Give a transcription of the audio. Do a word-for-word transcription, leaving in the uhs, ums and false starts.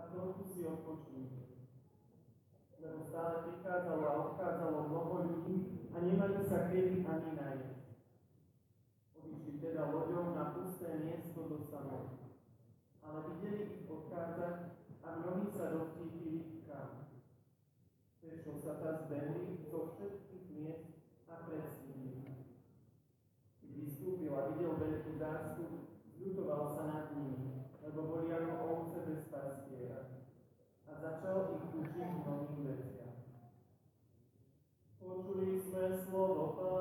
trochu si odpočujte. Lebo stále prichádzalo a odchádzalo mnoho ľudí a nemali sa kedy ani nájsť. Odišli teda loďou na pusté miesto do samotky. Ale videli ich odchádzať a mnohí sa roztípili kam. Prečo sa tá zbehli zo všetkých miest a predstívili. Keď vystúpil a videl veľkú zástup, zľutoval sa nad nimi, lebo boli ako ovce bez pastiera. A začal ich učiť mnohým veciam. Počuli sme slovo Pána.